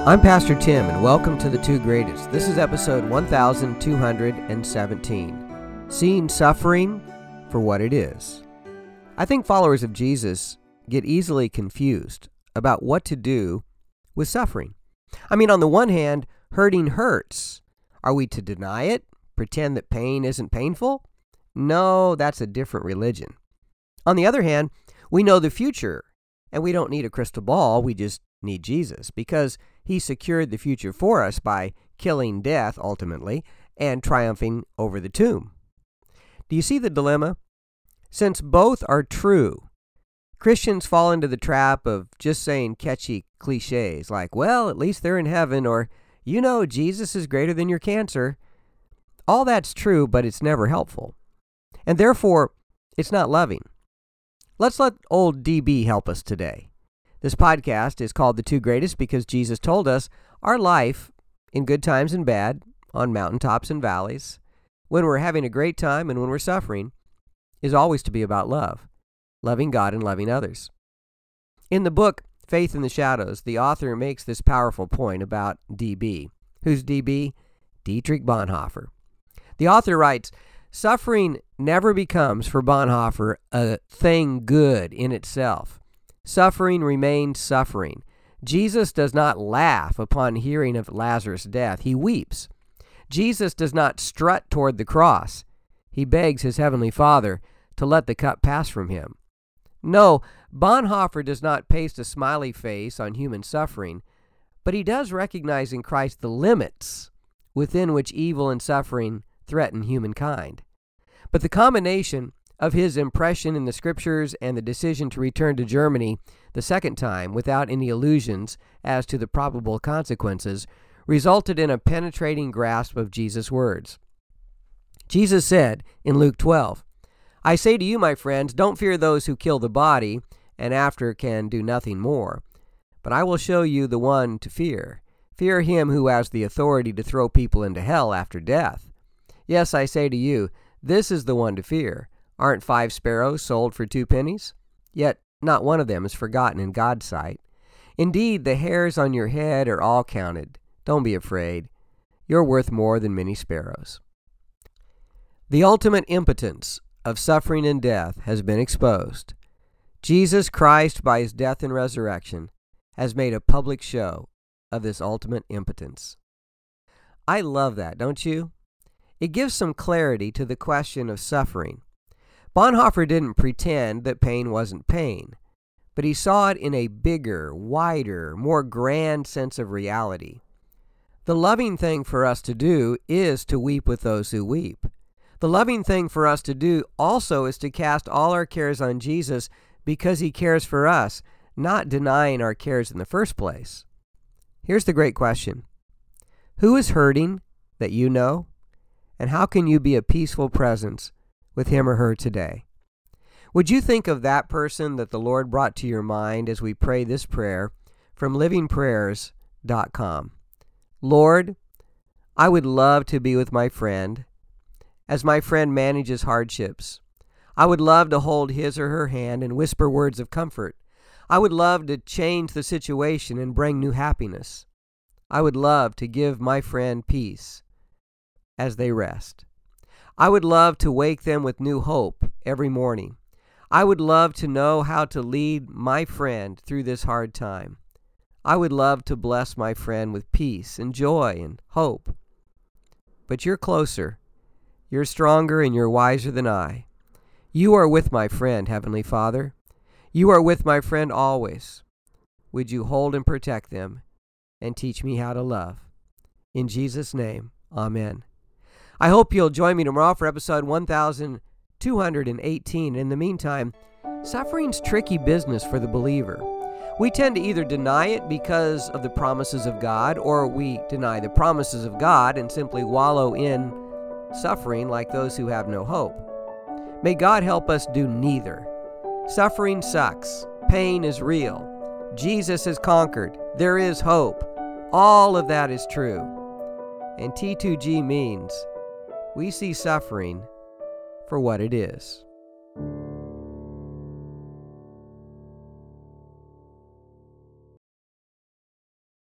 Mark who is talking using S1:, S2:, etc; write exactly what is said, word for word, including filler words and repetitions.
S1: I'm Pastor Tim, and welcome to The Two Greatest. This is episode one thousand two hundred seventeen, Seeing Suffering for What It Is. I think followers of Jesus get easily confused about what to do with suffering. I mean, on the one hand, hurting hurts. Are we to deny it? Pretend that pain isn't painful? No, that's a different religion. On the other hand, we know the future, and we don't need a crystal ball, we just need Jesus, because he secured the future for us by killing death, ultimately, and triumphing over the tomb. Do you see the dilemma? Since both are true, Christians fall into the trap of just saying catchy cliches like, well, at least they're in heaven, or, you know, Jesus is greater than your cancer. All that's true, but it's never helpful. And therefore, it's not loving. Let's let old D B help us today. This podcast is called The Two Greatest because Jesus told us our life, in good times and bad, on mountaintops and valleys, when we're having a great time and when we're suffering, is always to be about love, loving God and loving others. In the book, Faith in the Shadows, the author makes this powerful point about D B. Who's D B? Dietrich Bonhoeffer. The author writes, suffering never becomes, for Bonhoeffer, a thing good in itself. Suffering remains suffering. Jesus does not laugh upon hearing of Lazarus' death. He weeps. Jesus does not strut toward the cross. He begs his heavenly Father to let the cup pass from him. No, Bonhoeffer does not paste a smiley face on human suffering, but he does recognize in Christ the limits within which evil and suffering threaten humankind. But the combination of his impression in the scriptures and the decision to return to Germany the second time without any illusions as to the probable consequences resulted in a penetrating grasp of Jesus' words. Jesus said in Luke twelve, I say to you, my friends, don't fear those who kill the body and after can do nothing more. But I will show you the one to fear. Fear him who has the authority to throw people into hell after death. Yes, I say to you, this is the one to fear. Aren't five sparrows sold for two pennies? Yet not one of them is forgotten in God's sight. Indeed, the hairs on your head are all counted. Don't be afraid. You're worth more than many sparrows. The ultimate impotence of suffering and death has been exposed. Jesus Christ, by his death and resurrection, has made a public show of this ultimate impotence. I love that, don't you? It gives some clarity to the question of suffering. Bonhoeffer didn't pretend that pain wasn't pain, but he saw it in a bigger, wider, more grand sense of reality. The loving thing for us to do is to weep with those who weep. The loving thing for us to do also is to cast all our cares on Jesus because he cares for us, not denying our cares in the first place. Here's the great question. Who is hurting that you know? And how can you be a peaceful presence with him or her today? Would you think of that person that the Lord brought to your mind as we pray this prayer from living prayers dot com? Lord, I would love to be with my friend as my friend manages hardships. I would love to hold his or her hand and whisper words of comfort. I would love to change the situation and bring new happiness. I would love to give my friend peace as they rest. I would love to wake them with new hope every morning. I would love to know how to lead my friend through this hard time. I would love to bless my friend with peace and joy and hope. But you're closer. You're stronger and you're wiser than I. You are with my friend, Heavenly Father. You are with my friend always. Would you hold and protect them and teach me how to love? In Jesus' name, amen. I hope you'll join me tomorrow for episode one thousand two hundred eighteen. In the meantime, suffering's tricky business for the believer. We tend to either deny it because of the promises of God, or we deny the promises of God and simply wallow in suffering like those who have no hope. May God help us do neither. Suffering sucks. Pain is real. Jesus has conquered. There is hope. All of that is true. And T two G means we see suffering for what it is.